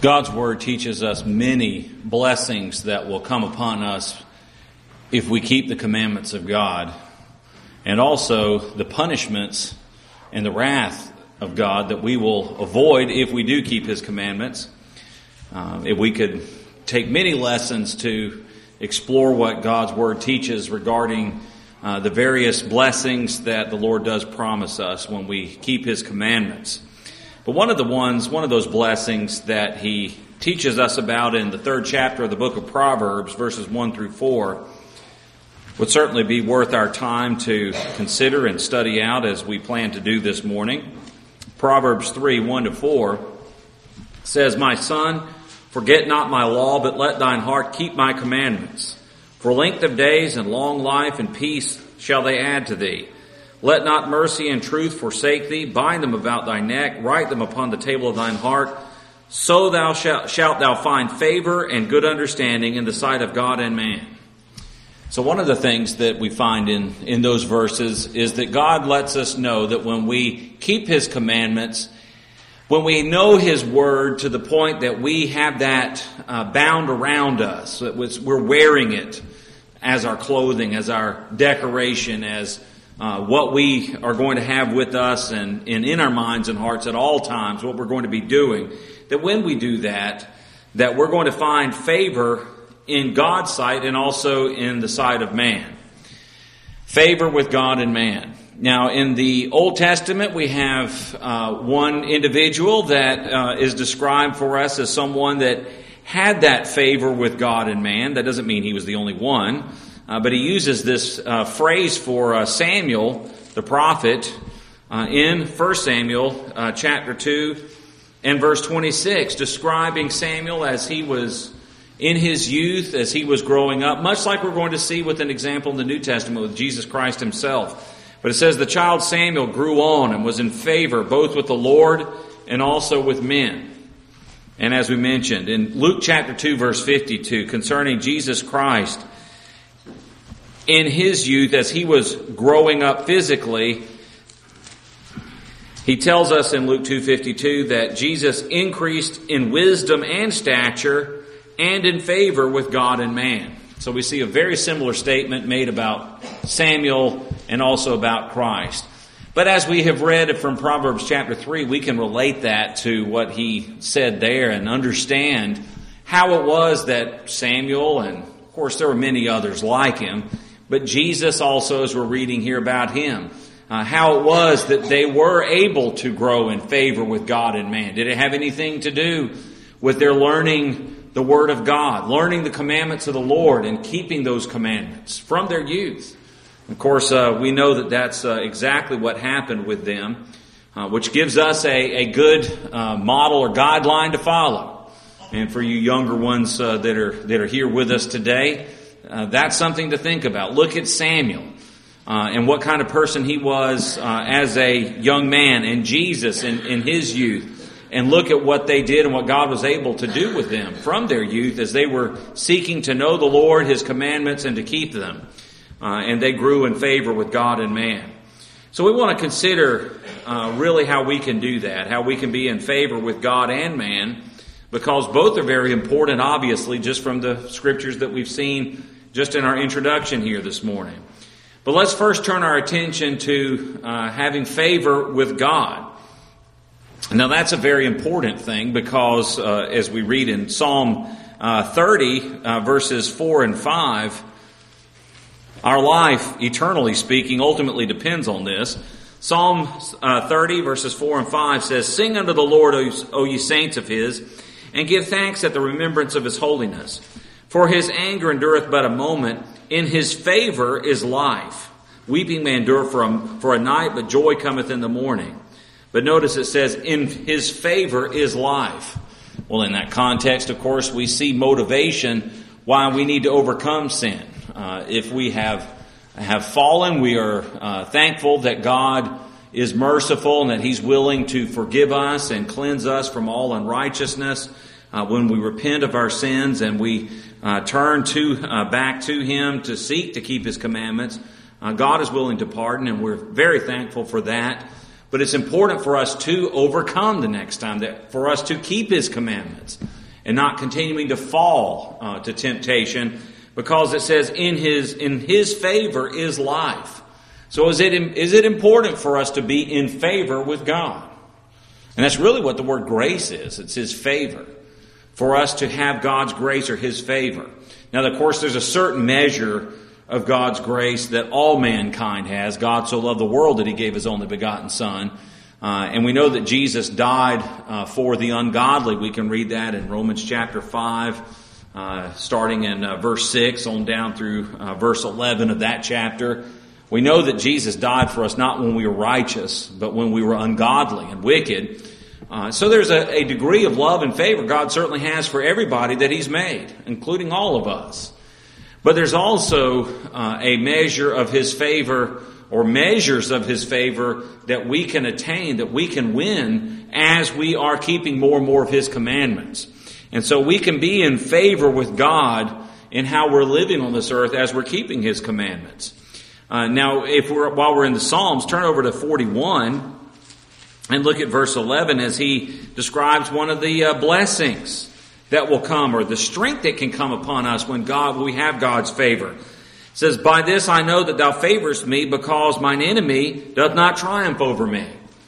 God's Word teaches us many blessings that will come upon us if we keep the commandments of God, and also the punishments and the wrath of God that we will avoid if we do keep His commandments. If we could take many lessons to explore what God's Word teaches regarding the various blessings that the Lord does promise us when we keep His commandments. But one of those blessings that He teaches us about in the 3rd chapter of the book of Proverbs, verses 1 through 4, would certainly be worth our time to consider and study out as we plan to do this morning. Proverbs 3, 1 to 4 says, "My son, forget not my law, but let thine heart keep my commandments. For length of days and long life and peace shall they add to thee. Let not mercy and truth forsake thee. Bind them about thy neck. Write them upon the table of thine heart. So thou shalt thou find favor and good understanding in the sight of God and man." So one of the things that we find in those verses is that God lets us know that when we keep His commandments, when we know His Word to the point that we have that bound around us, that we're wearing it as our clothing, as our decoration, as what we are going to have with us and in our minds and hearts at all times, what we're going to be doing, that when we do that we're going to find favor in God's sight and also in the sight of man. Favor with God and man. Now, in the Old Testament, we have one individual that is described for us as someone that had that favor with God and man. That doesn't mean he was the only one. But he uses this phrase for Samuel, the prophet, in 1 Samuel chapter 2 and verse 26, describing Samuel as he was in his youth, as he was growing up, much like we're going to see with an example in the New Testament with Jesus Christ Himself. But it says, "The child Samuel grew on and was in favor both with the Lord and also with men." And as we mentioned, in Luke chapter 2 verse 52, concerning Jesus Christ, in his youth, as he was growing up physically, he tells us in Luke 2:52 that Jesus increased in wisdom and stature and in favor with God and man. So we see a very similar statement made about Samuel and also about Christ. But as we have read from Proverbs chapter 3, we can relate that to what he said there and understand how it was that Samuel, and of course there were many others like him, but Jesus also, as we're reading here about him, how it was that they were able to grow in favor with God and man. Did it have anything to do with their learning the Word of God, learning the commandments of the Lord and keeping those commandments from their youth? Of course, we know that that's exactly what happened with them, which gives us a good model or guideline to follow. And for you younger ones that are here with us today, that's something to think about. Look at Samuel and what kind of person he was as a young man, and Jesus in his youth. And look at what they did and what God was able to do with them from their youth as they were seeking to know the Lord, His commandments, and to keep them. And they grew in favor with God and man. So we want to consider really how we can do that, how we can be in favor with God and man, because both are very important, obviously, just from the scriptures that we've seen just in our introduction here this morning. But let's first turn our attention to having favor with God. Now that's a very important thing because as we read in Psalm 30 verses 4 and 5, our life, eternally speaking, ultimately depends on this. Psalm 30 verses 4 and 5 says, "Sing unto the Lord, O ye saints of His, and give thanks at the remembrance of His holiness. For His anger endureth but a moment, in His favor is life. Weeping may endure for a night, but joy cometh in the morning." But notice it says, "In His favor is life." Well, in that context, of course, we see motivation why we need to overcome sin. If we have fallen, we are thankful that God is merciful and that He's willing to forgive us and cleanse us from all unrighteousness. When we repent of our sins and we turn back to Him to seek to keep His commandments, God is willing to pardon, and we're very thankful for that. But it's important for us to overcome the next time, that for us to keep His commandments and not continuing to fall to temptation, because it says in His favor is life. So is it important for us to be in favor with God? And that's really what the word grace is. It's His favor. For us to have God's grace or His favor. Now, of course, there's a certain measure of God's grace that all mankind has. God so loved the world that He gave His only begotten Son. And we know that Jesus died for the ungodly. We can read that in Romans chapter 5, starting in verse 6 on down through verse 11 of that chapter. We know that Jesus died for us not when we were righteous, but when we were ungodly and wicked. So there's a degree of love and favor God certainly has for everybody that He's made, including all of us. But there's also a measure of His favor, or measures of His favor, that we can attain, that we can win as we are keeping more and more of His commandments. And so we can be in favor with God in how we're living on this earth as we're keeping His commandments. Now, while we're in the Psalms, turn over to 41 and look at verse 11 as he describes one of the blessings that will come, or the strength that can come upon us when we have God's favor. It says, "By this I know that thou favorest me, because mine enemy doth not triumph over me."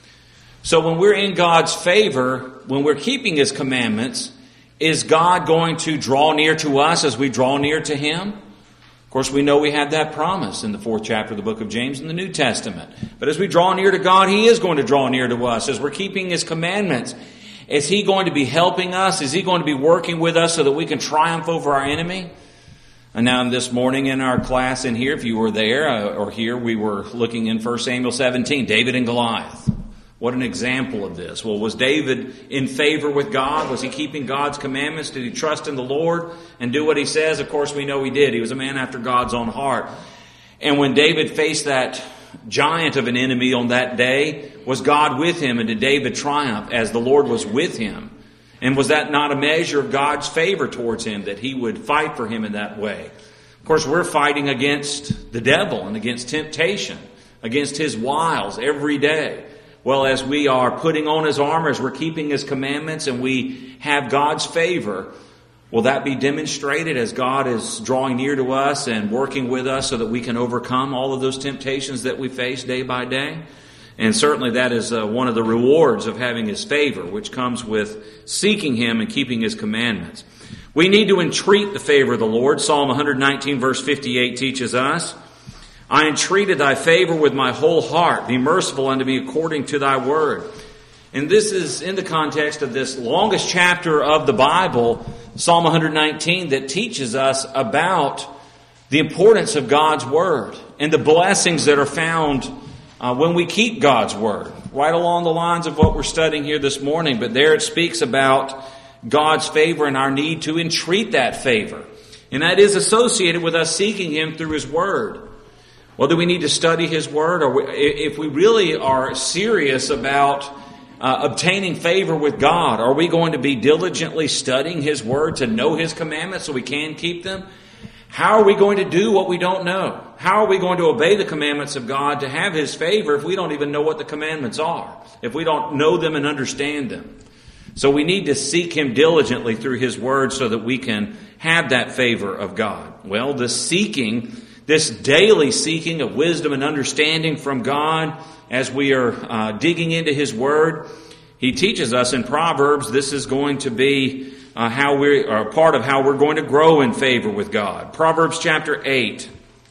So when we're in God's favor, when we're keeping His commandments, is God going to draw near to us as we draw near to Him? Of course, we know we have that promise in the 4th chapter of the book of James in the New Testament. But as we draw near to God, He is going to draw near to us. As we're keeping His commandments, is He going to be helping us? Is He going to be working with us so that we can triumph over our enemy? And now this morning in our class in here, if you were there or here, we were looking in 1 Samuel 17, David and Goliath. What an example of this. Well, was David in favor with God? Was he keeping God's commandments? Did he trust in the Lord and do what He says? Of course, we know he did. He was a man after God's own heart. And when David faced that giant of an enemy on that day, was God with him, and did David triumph as the Lord was with him? And was that not a measure of God's favor towards him, that He would fight for him in that way? Of course, we're fighting against the devil and against temptation, against his wiles every day. Well, as we are putting on His armor, as we're keeping His commandments, and we have God's favor, will that be demonstrated as God is drawing near to us and working with us so that we can overcome all of those temptations that we face day by day? And certainly that is one of the rewards of having His favor, which comes with seeking Him and keeping His commandments. We need to entreat the favor of the Lord. Psalm 119 verse 58 teaches us, "I entreated thy favor with my whole heart. Be merciful unto me according to thy word." And this is in the context of this longest chapter of the Bible, Psalm 119, that teaches us about the importance of God's word and the blessings that are found when we keep God's word. Right along the lines of what we're studying here this morning, but there it speaks about God's favor and our need to entreat that favor. And that is associated with us seeking Him through His word. Well, do we need to study His word? Or if we really are serious about obtaining favor with God, are we going to be diligently studying His word to know His commandments so we can keep them? How are we going to do what we don't know? How are we going to obey the commandments of God to have His favor if we don't even know what the commandments are, if we don't know them and understand them? So we need to seek Him diligently through His word so that we can have that favor of God. Well, this daily seeking of wisdom and understanding from God as we are digging into His word, He teaches us in Proverbs this is going to be part of how we're going to grow in favor with God. Proverbs chapter 8.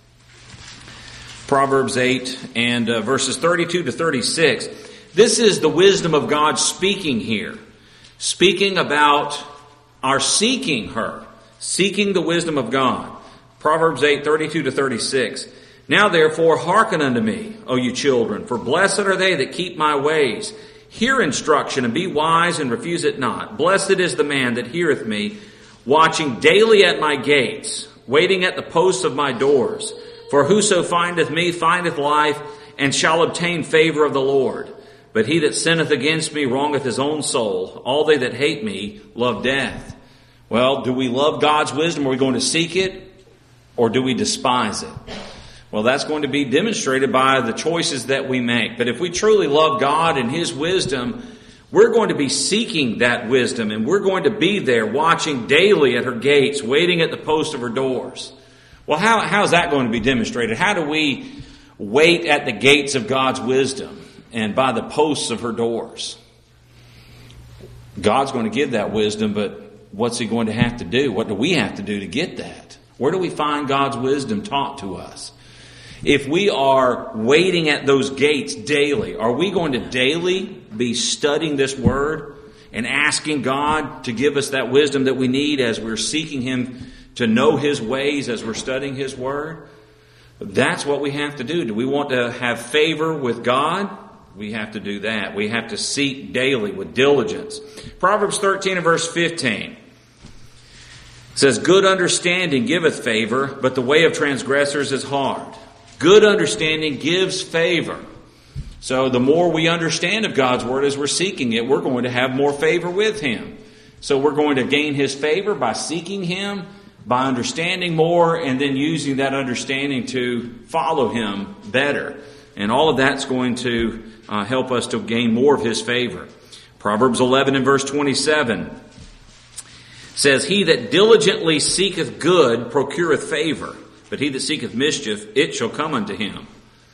Proverbs 8 and verses 32 to 36. This is the wisdom of God speaking here. Speaking about our seeking her. Seeking the wisdom of God. Proverbs 8, 32 to 36. "Now therefore hearken unto me, O you children, for blessed are they that keep my ways. Hear instruction and be wise and refuse it not. Blessed is the man that heareth me, watching daily at my gates, waiting at the posts of my doors. For whoso findeth me findeth life, and shall obtain favor of the Lord. But he that sinneth against me wrongeth his own soul. All they that hate me love death." Well, do we love God's wisdom? Are we going to seek it? Or do we despise it? Well, that's going to be demonstrated by the choices that we make. But if we truly love God and His wisdom, we're going to be seeking that wisdom, and we're going to be there watching daily at her gates, waiting at the post of her doors. Well, how is that going to be demonstrated? How do we wait at the gates of God's wisdom and by the posts of her doors? God's going to give that wisdom, but what's He going to have to do? What do we have to do to get that? Where do we find God's wisdom taught to us? If we are waiting at those gates daily, are we going to daily be studying this Word and asking God to give us that wisdom that we need as we're seeking Him to know His ways, as we're studying His Word? That's what we have to do. Do we want to have favor with God? We have to do that. We have to seek daily with diligence. Proverbs 13 and verse 15 says, "Good understanding giveth favor, but the way of transgressors is hard." Good understanding gives favor. So the more we understand of God's Word as we're seeking it, we're going to have more favor with Him. So we're going to gain His favor by seeking Him, by understanding more, and then using that understanding to follow Him better. And all of that's going to help us to gain more of His favor. Proverbs 11 and verse 27 says, "He that diligently seeketh good procureth favor, but he that seeketh mischief, it shall come unto him."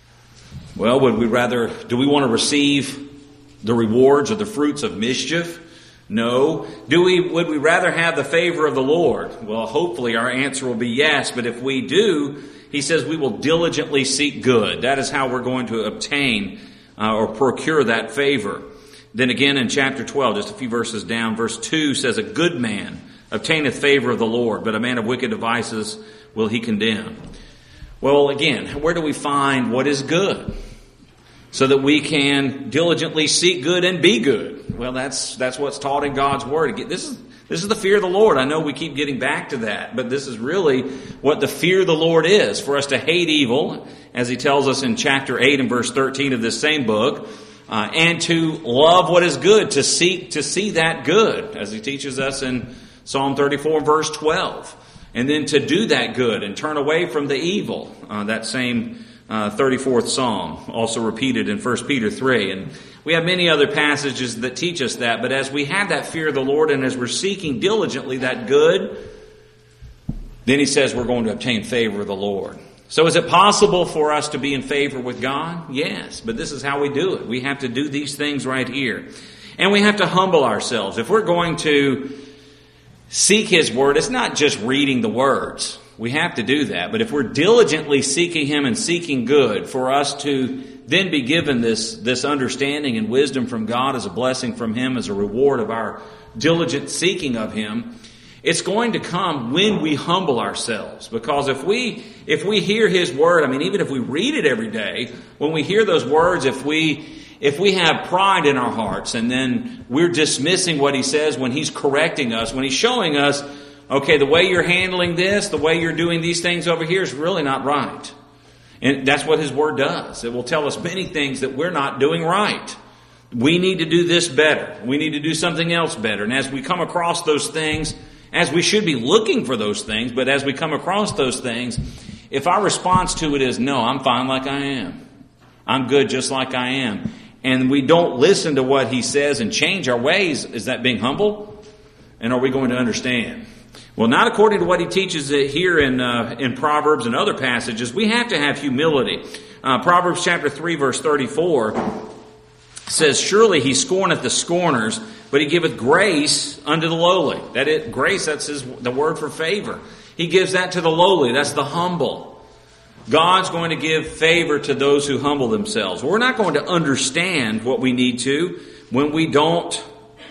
Well, do we want to receive the rewards or the fruits of mischief? No. Would we rather have the favor of the Lord? Well, hopefully our answer will be yes, but if we do, He says we will diligently seek good. That is how we're going to obtain or procure that favor. Then again in chapter 12, just a few verses down, verse 2 says, "A good man obtaineth favor of the Lord, but a man of wicked devices will He condemn." Well, again, where do we find what is good? So that we can diligently seek good and be good. Well, that's what's taught in God's Word. This is the fear of the Lord. I know we keep getting back to that, but this is really what the fear of the Lord is. For us to hate evil, as He tells us in chapter 8 and verse 13 of this same book, and to love what is good, to seek to see that good, as He teaches us in Psalm 34 verse 12. And then to do that good and turn away from the evil. That same 34th Psalm, also repeated in 1 Peter 3. And we have many other passages that teach us that. But as we have that fear of the Lord and as we're seeking diligently that good, then He says we're going to obtain favor of the Lord. So is it possible for us to be in favor with God? Yes, but this is how we do it. We have to do these things right here. And we have to humble ourselves. If we're going to seek His Word, it's not just reading the words. We have to do that. But if we're diligently seeking Him and seeking good, for us to then be given this understanding and wisdom from God as a blessing from Him, as a reward of our diligent seeking of Him, it's going to come when we humble ourselves. Because if we hear His Word, even if we read it every day, when we hear those words, if we have pride in our hearts and then we're dismissing what He says when He's correcting us, when He's showing us, okay, the way you're handling this, the way you're doing these things over here is really not right. And that's what His Word does. It will tell us many things that we're not doing right. We need to do this better. We need to do something else better. And as we come across those things, as we should be looking for those things, but as we come across those things, if our response to it is, no, I'm fine like I am. I'm good just like I am. And we don't listen to what He says and change our ways, is that being humble? And are we going to understand? Well, not according to what He teaches here in Proverbs and other passages. We have to have humility. Proverbs chapter 3 verse 34 says, "Surely He scorneth the scorners, but He giveth grace unto the lowly." Grace, that's the word for favor. He gives that to the lowly. That's the humble. God's going to give favor to those who humble themselves. We're not going to understand what we need to when we don't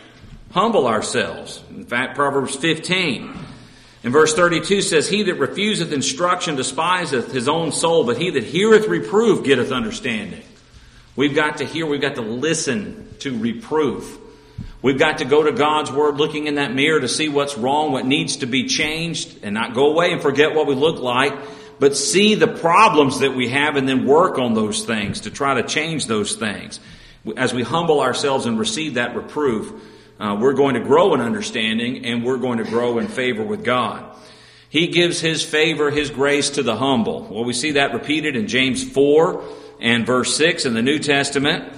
humble ourselves. In fact, Proverbs 15 in verse 32 says, "He that refuseth instruction despiseth his own soul, but he that heareth reproof getteth understanding." We've got to hear, we've got to listen to reproof. We've got to go to God's Word, looking in that mirror to see what's wrong, what needs to be changed, and not go away and forget what we look like, but see the problems that we have and then work on those things to try to change those things. As we humble ourselves and receive that reproof, we're going to grow in understanding and we're going to grow in favor with God. He gives His favor, His grace to the humble. Well, we see that repeated in James 4 and verse 6 in the New Testament.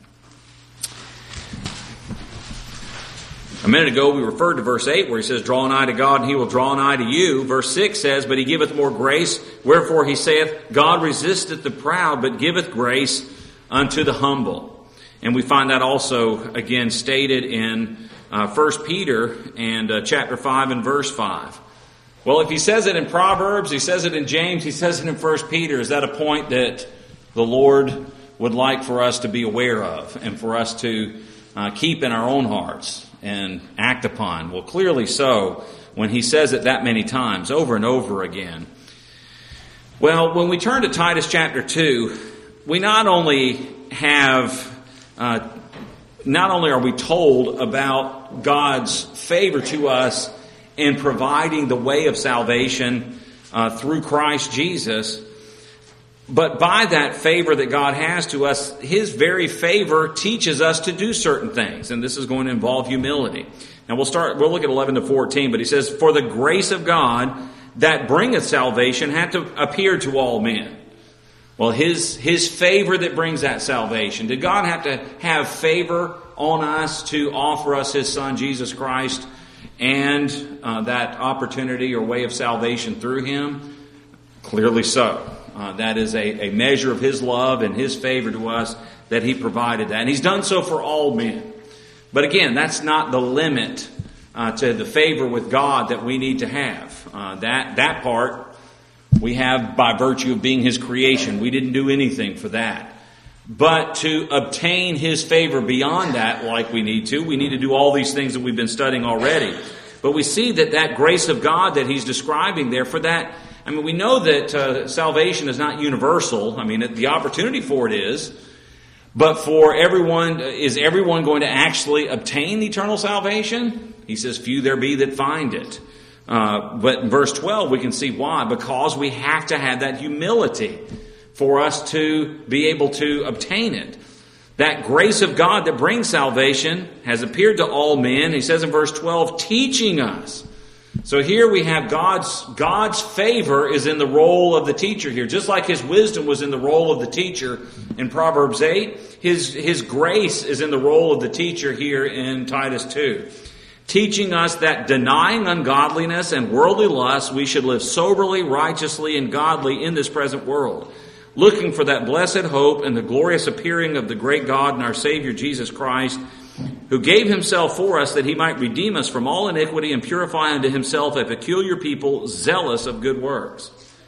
A minute ago we referred to verse 8 where he says, draw nigh to God and He will draw nigh to you. Verse 6 says, but He giveth more grace, wherefore He saith, God resisteth the proud, but giveth grace unto the humble. And we find that also again stated in 1 Peter and chapter 5 and verse 5. Well, if He says it in Proverbs, He says it in James, He says it in 1 Peter, is that a point that the Lord would like for us to be aware of and for us to keep in our own hearts and act upon? Well, clearly so, when He says it that many times, over and over again. Well, when we turn to Titus chapter 2, we not only are we told about God's favor to us in providing the way of salvation through Christ Jesus, but by that favor that God has to us, His very favor teaches us to do certain things. And this is going to involve humility. Now we'll look at 11 to 14, but he says, for the grace of God that bringeth salvation had to appear to all men. Well, His favor that brings that salvation. Did God have to have favor on us to offer us His Son, Jesus Christ, and that opportunity or way of salvation through Him? Clearly so. That is a measure of His love and His favor to us that He provided that. And He's done so for all men. But again, that's not the limit to the favor with God that we need to have. That part we have by virtue of being His creation. We didn't do anything for that. But to obtain His favor beyond that, like we need to do all these things that we've been studying already. But we see that grace of God that he's describing there, for that, I mean, we know that salvation is not universal. I mean, the opportunity for it is. But for everyone, is everyone going to actually obtain eternal salvation? He says, few there be that find it. But in verse 12, we can see why. Because we have to have that humility for us to be able to obtain it. That grace of God that brings salvation has appeared to all men. He says in verse 12, teaching us. So here we have God's favor is in the role of the teacher here. Just like His wisdom was in the role of the teacher in Proverbs 8, His grace is in the role of the teacher here in Titus 2. Teaching us that denying ungodliness and worldly lust, we should live soberly, righteously, and godly in this present world, looking for that blessed hope and the glorious appearing of the great God and our Savior Jesus Christ, who gave Himself for us that He might redeem us from all iniquity and purify unto Himself a peculiar people zealous of good works.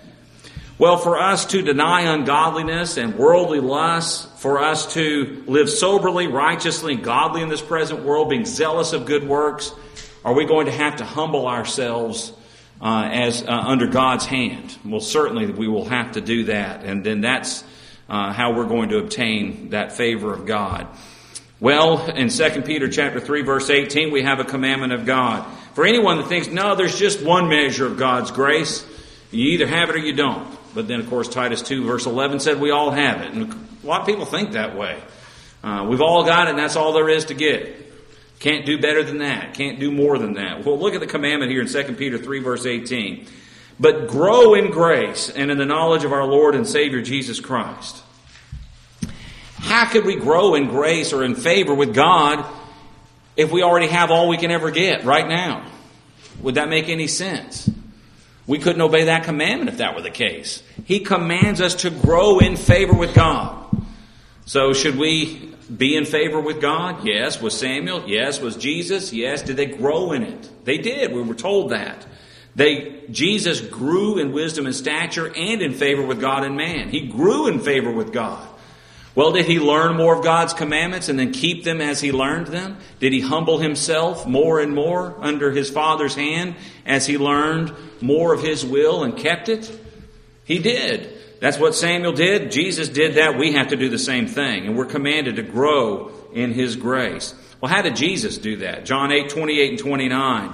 Well, for us to deny ungodliness and worldly lust, for us to live soberly, righteously, and godly in this present world, being zealous of good works, are we going to have to humble ourselves as under God's hand? Well, certainly we will have to do that, and then that's how we're going to obtain that favor of God. Well, in 2 Peter chapter 3, verse 18, we have a commandment of God. For anyone that thinks, no, there's just one measure of God's grace, you either have it or you don't. But then, of course, Titus 2, verse 11 said we all have it. And a lot of people think that way. We've all got it, and that's all there is to get. Can't do better than that. Can't do more than that. Well, look at the commandment here in 2 Peter 3, verse 18. But grow in grace and in the knowledge of our Lord and Savior Jesus Christ. How could we grow in grace or in favor with God if we already have all we can ever get right now? Would that make any sense? We couldn't obey that commandment if that were the case. He commands us to grow in favor with God. So should we be in favor with God? Yes. Was Samuel? Yes. Was Jesus? Yes. Did they grow in it? They did. We were told that. Jesus grew in wisdom and stature and in favor with God and man. He grew in favor with God. Well, did he learn more of God's commandments and then keep them as he learned them? Did he humble himself more and more under his Father's hand as he learned more of his will and kept it? He did. That's what Samuel did. Jesus did that. We have to do the same thing. And we're commanded to grow in his grace. Well, how did Jesus do that? John 8, 28 and 29.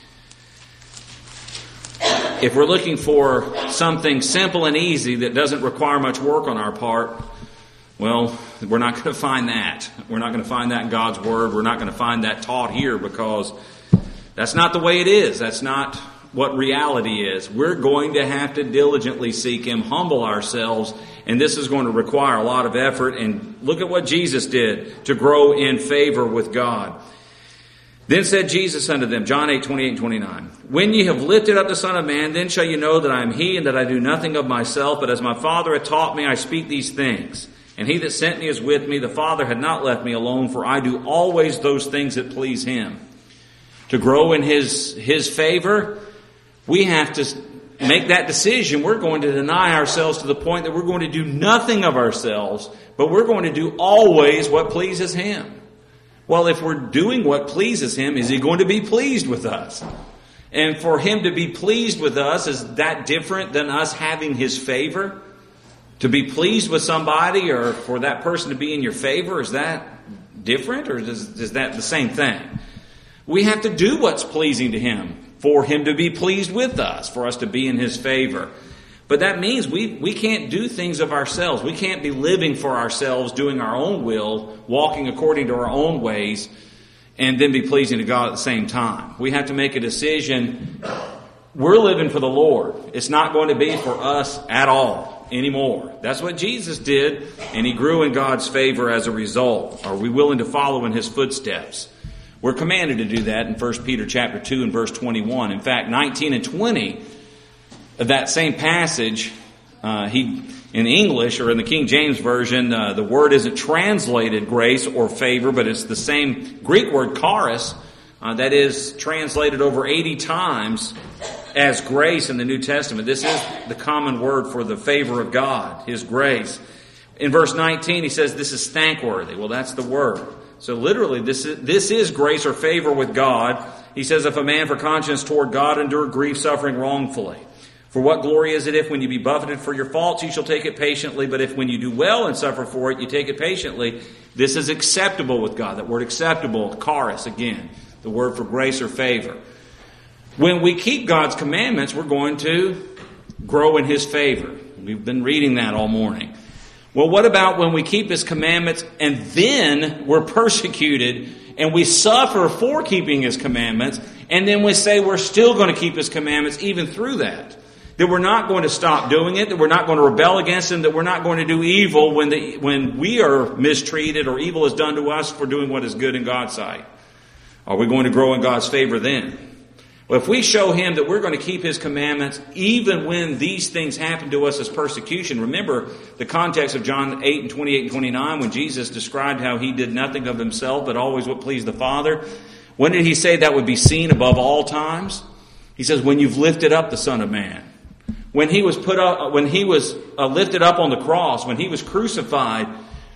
If we're looking for something simple and easy that doesn't require much work on our part, well, we're not going to find that. We're not going to find that in God's Word. We're not going to find that taught here because that's not the way it is. That's not what reality is. We're going to have to diligently seek Him, humble ourselves, and this is going to require a lot of effort. And look at what Jesus did to grow in favor with God. Then said Jesus unto them, John 8:28 and 29, When ye have lifted up the Son of Man, then shall you know that I am He, and that I do nothing of myself, but as my Father hath taught me, I speak these things. And He that sent me is with me. The Father had not left me alone, for I do always those things that please Him. To grow in His favor, we have to make that decision. We're going to deny ourselves to the point that we're going to do nothing of ourselves, but we're going to do always what pleases Him. Well, if we're doing what pleases Him, is He going to be pleased with us? And for Him to be pleased with us, is that different than us having His favor? To be pleased with somebody, or for that person to be in your favor, is that different, or is that the same thing? We have to do what's pleasing to Him for Him to be pleased with us, for us to be in His favor. But that means we can't do things of ourselves. We can't be living for ourselves, doing our own will, walking according to our own ways, and then be pleasing to God at the same time. We have to make a decision. We're living for the Lord. It's not going to be for us at all anymore. That's what Jesus did, and He grew in God's favor as a result. Are we willing to follow in His footsteps? We're commanded to do that in 1 Peter chapter 2 and verse 21. In fact, 19 and 20 of that same passage, in English or in the King James Version, the word isn't translated grace or favor, but it's the same Greek word charis that is translated over 80 times as grace in the New Testament. This is the common word for the favor of God, His grace. In verse 19, he says this is thankworthy. Well, that's the word. So literally, this is grace or favor with God. He says, if a man for conscience toward God endure grief, suffering wrongfully. For what glory is it if when you be buffeted for your faults, you shall take it patiently, but if when you do well and suffer for it, you take it patiently, this is acceptable with God. That word acceptable, charis again, the word for grace or favor. When we keep God's commandments, we're going to grow in His favor. We've been reading that all morning. Well, what about when we keep His commandments and then we're persecuted and we suffer for keeping His commandments, and then we say we're still going to keep His commandments even through that? That we're not going to stop doing it, that we're not going to rebel against Him, that we're not going to do evil when we are mistreated or evil is done to us for doing what is good in God's sight. Are we going to grow in God's favor then? Well, if we show Him that we're going to keep His commandments even when these things happen to us as persecution, remember the context of John 8 and 28 and 29 when Jesus described how He did nothing of Himself but always what pleased the Father. When did He say that would be seen above all times? He says, when you've lifted up the Son of Man. When He was lifted up on the cross, when He was crucified,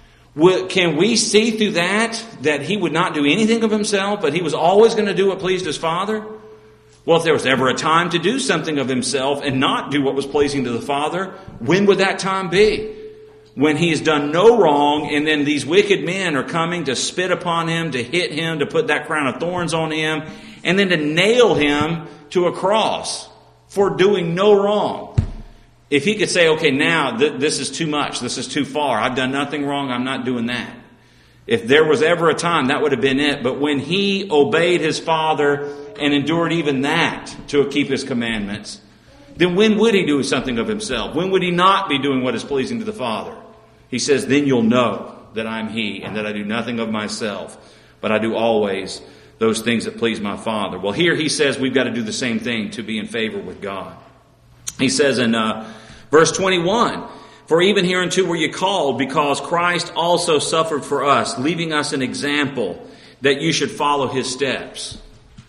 can we see through that He would not do anything of Himself, but He was always going to do what pleased His Father? Well, if there was ever a time to do something of Himself and not do what was pleasing to the Father, when would that time be? When He has done no wrong, and then these wicked men are coming to spit upon Him, to hit Him, to put that crown of thorns on Him, and then to nail Him to a cross for doing no wrong. If He could say, okay, now this is too much, this is too far, I've done nothing wrong, I'm not doing that. If there was ever a time, that would have been it. But when He obeyed His Father and endured even that to keep His commandments, then when would He do something of Himself? When would He not be doing what is pleasing to the Father? He says, then you'll know that I'm He and that I do nothing of myself, but I do always those things that please my Father. Well, here He says we've got to do the same thing to be in favor with God. He says in verse 21, for even hereunto were ye called, because Christ also suffered for us, leaving us an example that you should follow His steps.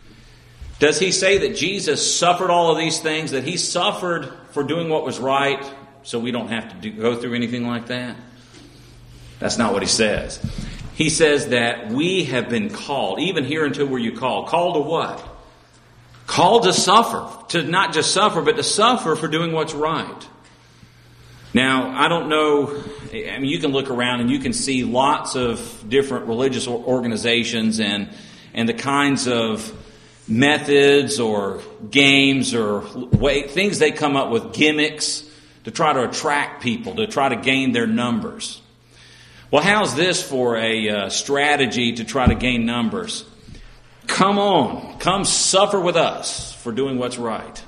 Does He say that Jesus suffered all of these things, that He suffered for doing what was right, so we don't have to go through anything like that? That's not what He says. He says that we have been called, even hereunto were you called. Called to what? Called to suffer. To not just suffer, but to suffer for doing what's right. Now, I don't know, I mean, you can look around and you can see lots of different religious organizations and the kinds of methods or games or things they come up with, gimmicks, to try to attract people, to try to gain their numbers. Well, how's this for a strategy to try to gain numbers? Come on. come suffer with us for doing what's right.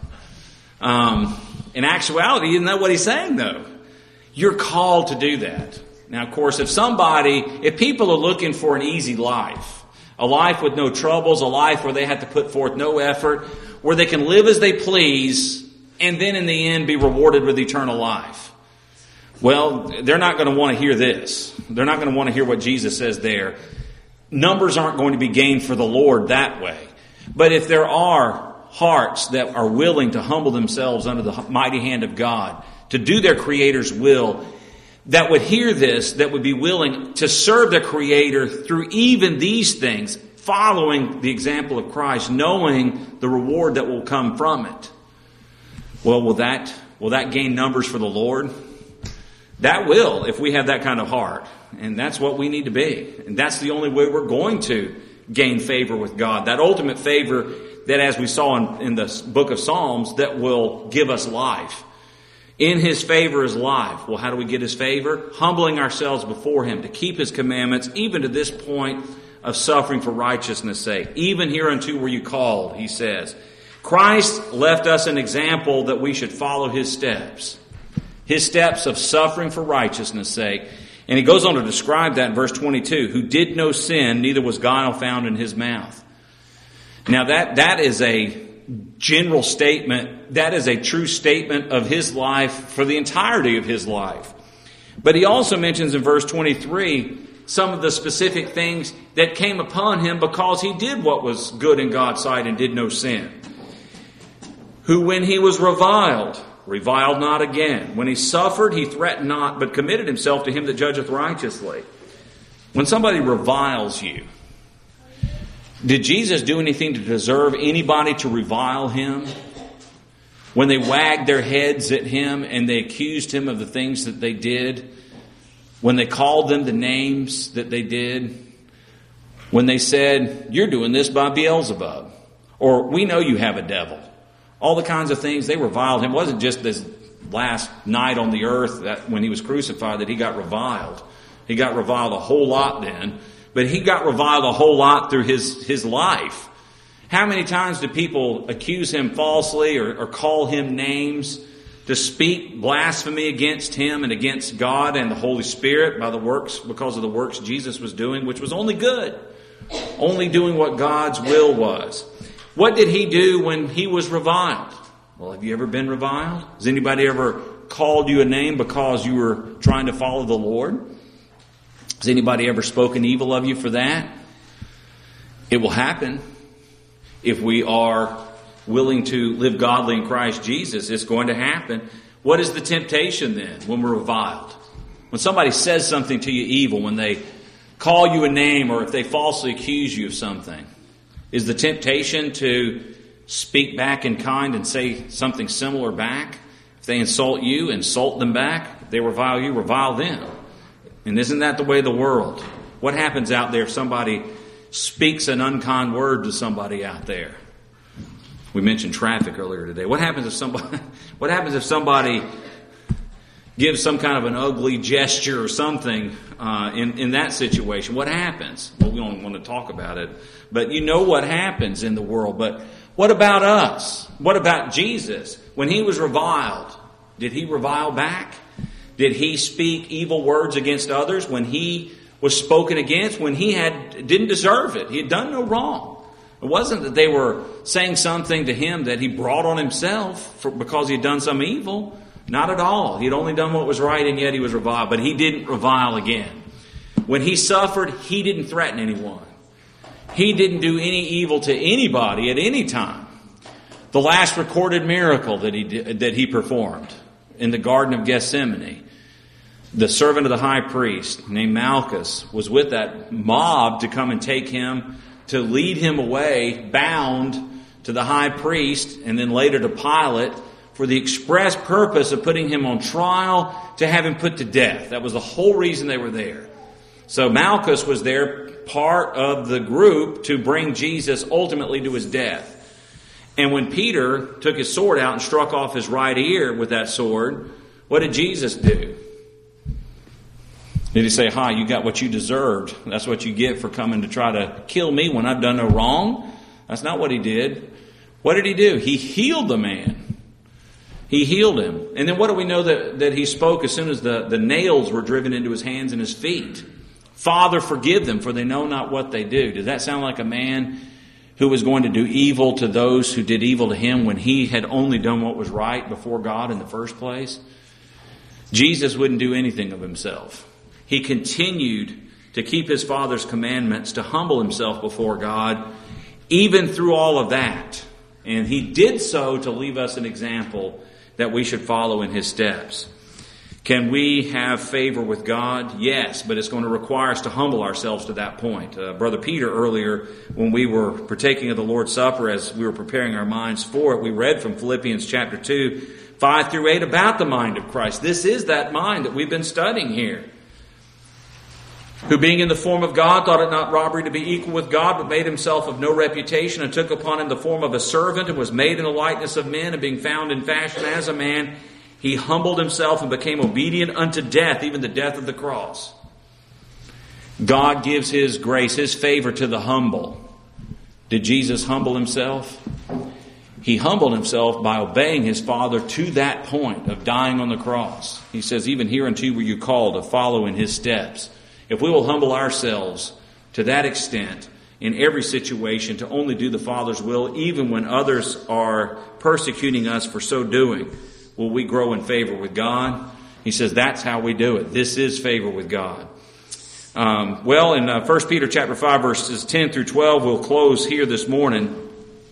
In actuality, isn't that what he's saying, though? You're called to do that. Now, of course, if people are looking for an easy life, a life with no troubles, a life where they have to put forth no effort, where they can live as they please, and then in the end be rewarded with eternal life, well, they're not going to want to hear this. They're not going to want to hear what Jesus says there. Numbers aren't going to be gained for the Lord that way. But if there are hearts that are willing to humble themselves under the mighty hand of God, to do their Creator's will, that would hear this, that would be willing to serve their Creator through even these things, following the example of Christ, knowing the reward that will come from it. Well, will that gain numbers for the Lord? That will, if we have that kind of heart. And that's what we need to be. And that's the only way we're going to gain favor with God. That ultimate favor that, as we saw in the book of Psalms, that will give us life. In His favor is life. Well, how do we get His favor? Humbling ourselves before Him to keep His commandments, even to this point of suffering for righteousness' sake. Even hereunto were you called, He says. Christ left us an example that we should follow His steps. His steps of suffering for righteousness' sake. And he goes on to describe that in verse 22. Who did no sin, neither was guile found in his mouth. Now that is a general statement. That is a true statement of his life for the entirety of his life. But he also mentions in verse 23 some of the specific things that came upon him because he did what was good in God's sight and did no sin. Who, when he was reviled not again. When he suffered, he threatened not, but committed himself to him that judgeth righteously. When somebody reviles you, did Jesus do anything to deserve anybody to revile him? When they wagged their heads at him and they accused him of the things that they did? When they called them the names that they did? When they said, you're doing this by Beelzebub. Or, we know you have a devil. All the kinds of things, they reviled him. It wasn't just this last night on the earth that when he was crucified that he got reviled. He got reviled a whole lot then. But he got reviled a whole lot through his life. How many times do people accuse him falsely or call him names to speak blasphemy against him and against God and the Holy Spirit because of the works Jesus was doing, which was only good. Only doing what God's will was. What did he do when he was reviled? Well, have you ever been reviled? Has anybody ever called you a name because you were trying to follow the Lord? Has anybody ever spoken evil of you for that? It will happen. If we are willing to live godly in Christ Jesus, it's going to happen. What is the temptation then when we're reviled? When somebody says something to you evil, when they call you a name or if they falsely accuse you of something, is the temptation to speak back in kind and say something similar back? If they insult you, insult them back. If they revile you, revile them. And isn't that the way of the world? What happens out there if somebody speaks an unkind word to somebody out there? We mentioned traffic earlier today. What happens if somebody gives some kind of an ugly gesture or something in that situation? What happens? Well, we don't want to talk about it. But you know what happens in the world. But what about us? What about Jesus? When he was reviled, did he revile back? Did he speak evil words against others when he was spoken against? When he didn't deserve it? He had done no wrong. It wasn't that they were saying something to him that he brought on himself because he had done some evil. Not at all. He had only done what was right and yet he was reviled. But he didn't revile again. When he suffered, he didn't threaten anyone. He didn't do any evil to anybody at any time. The last recorded miracle that he performed in the Garden of Gethsemane, the servant of the high priest named Malchus was with that mob to come and take him, to lead him away, bound to the high priest and then later to Pilate for the express purpose of putting him on trial to have him put to death. That was the whole reason they were there. So Malchus was there, part of the group to bring Jesus ultimately to his death. And when Peter took his sword out and struck off his right ear with that sword, what did Jesus do? Did he say, you got what you deserved. That's what you get for coming to try to kill me when I've done no wrong? That's not what he did. What did he do? He healed the man. He healed him. And then what do we know that he spoke as soon as the nails were driven into his hands and his feet? Father, forgive them, for they know not what they do. Does that sound like a man who was going to do evil to those who did evil to him when he had only done what was right before God in the first place? Jesus wouldn't do anything of himself. He continued to keep his Father's commandments, to humble himself before God, even through all of that. And he did so to leave us an example that we should follow in his steps. Can we have favor with God? Yes, but it's going to require us to humble ourselves to that point. Brother Peter earlier, when we were partaking of the Lord's Supper, as we were preparing our minds for it, we read from Philippians chapter 2, 5 through 8 about the mind of Christ. This is that mind that we've been studying here. Who being in the form of God thought it not robbery to be equal with God, but made himself of no reputation, and took upon him the form of a servant, and was made in the likeness of men, and being found in fashion as a man, he humbled himself and became obedient unto death, even the death of the cross. God gives his grace, his favor to the humble. Did Jesus humble himself? He humbled himself by obeying his Father to that point of dying on the cross. He says, even hereunto were you called to follow in his steps. If we will humble ourselves to that extent in every situation to only do the Father's will, even when others are persecuting us for so doing, will we grow in favor with God? He says that's how we do it. This is favor with God. In 1 Peter chapter 5, verses 10 through 12, we'll close here this morning.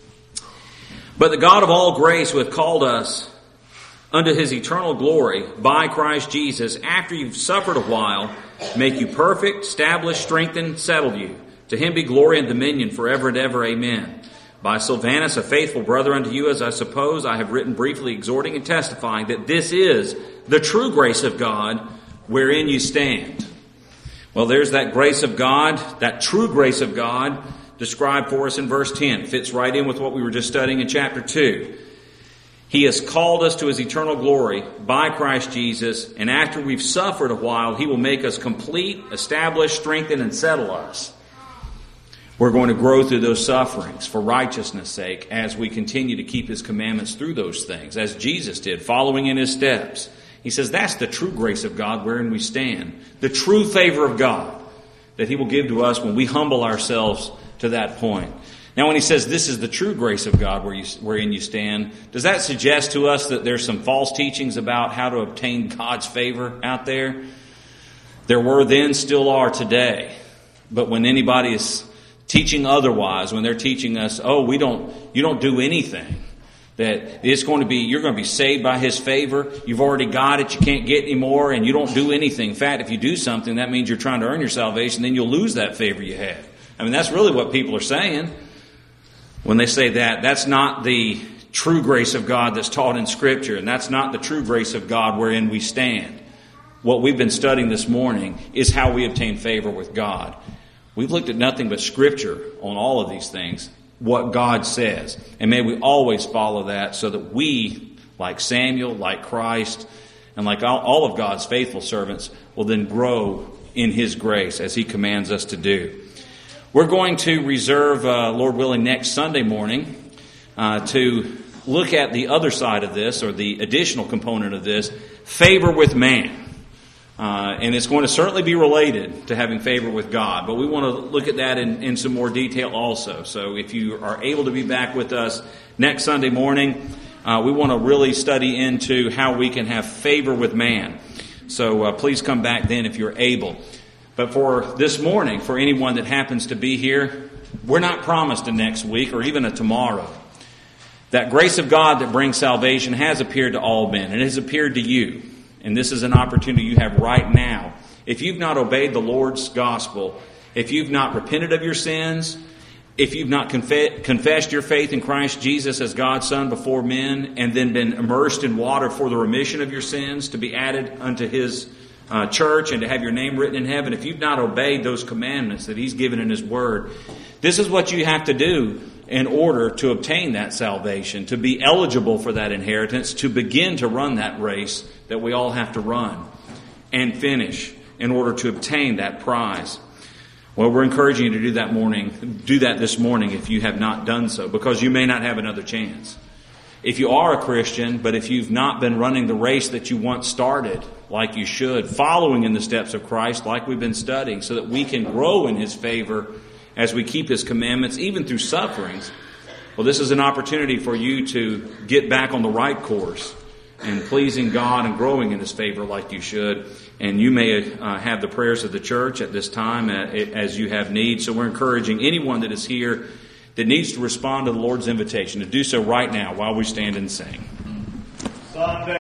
But the God of all grace, who hath called us unto his eternal glory by Christ Jesus, after you've suffered a while, make you perfect, establish, strengthen, settle you. To him be glory and dominion forever and ever. Amen. By Silvanus, a faithful brother unto you, as I suppose, I have written briefly, exhorting and testifying that this is the true grace of God wherein you stand. Well, there's that grace of God, that true grace of God described for us in verse 10. Fits right in with what we were just studying in chapter 2. He has called us to his eternal glory by Christ Jesus, and after we've suffered a while, he will make us complete, establish, strengthen, and settle us. We're going to grow through those sufferings for righteousness' sake as we continue to keep his commandments through those things, as Jesus did, following in his steps. He says that's the true grace of God wherein we stand, the true favor of God that he will give to us when we humble ourselves to that point. Now, when he says this is the true grace of God wherein you stand, does that suggest to us that there's some false teachings about how to obtain God's favor out there? There were then, still are today. But when anybody is teaching otherwise, when they're teaching us, you don't do anything, that it's going to be, you're going to be saved by his favor, you've already got it, you can't get any more, and you don't do anything. In fact, if you do something, that means you're trying to earn your salvation, then you'll lose that favor you have. I mean, that's really what people are saying. When they say that, that's not the true grace of God that's taught in Scripture, and that's not the true grace of God wherein we stand. What we've been studying this morning is how we obtain favor with God. We've looked at nothing but Scripture on all of these things, what God says. And may we always follow that so that we, like Samuel, like Christ, and like all of God's faithful servants, will then grow in his grace as he commands us to do. We're going to reserve, Lord willing, next Sunday morning to look at the other side of this, or the additional component of this, favor with man. And it's going to certainly be related to having favor with God, but we want to look at that in some more detail also. So if you are able to be back with us next Sunday morning, we want to really study into how we can have favor with man. So please come back then if you're able. But for this morning, for anyone that happens to be here, we're not promised a next week or even a tomorrow. That grace of God that brings salvation has appeared to all men, and it has appeared to you. And this is an opportunity you have right now. If you've not obeyed the Lord's gospel, if you've not repented of your sins, if you've not confessed your faith in Christ Jesus as God's Son before men, and then been immersed in water for the remission of your sins to be added unto his church and to have your name written in heaven, if you've not obeyed those commandments that he's given in his word, this is what you have to do in order to obtain that salvation, to be eligible for that inheritance, to begin to run that race that we all have to run and finish in order to obtain that prize. Well, we're encouraging you to do that this morning if you have not done so, because you may not have another chance. If you are a Christian, but if you've not been running the race that you once started like you should, following in the steps of Christ like we've been studying, so that we can grow in His favor as we keep His commandments, even through sufferings, well, this is an opportunity for you to get back on the right course and pleasing God and growing in His favor like you should. And you may have the prayers of the church at this time as you have need. So we're encouraging anyone that is here that needs to respond to the Lord's invitation to do so right now while we stand and sing.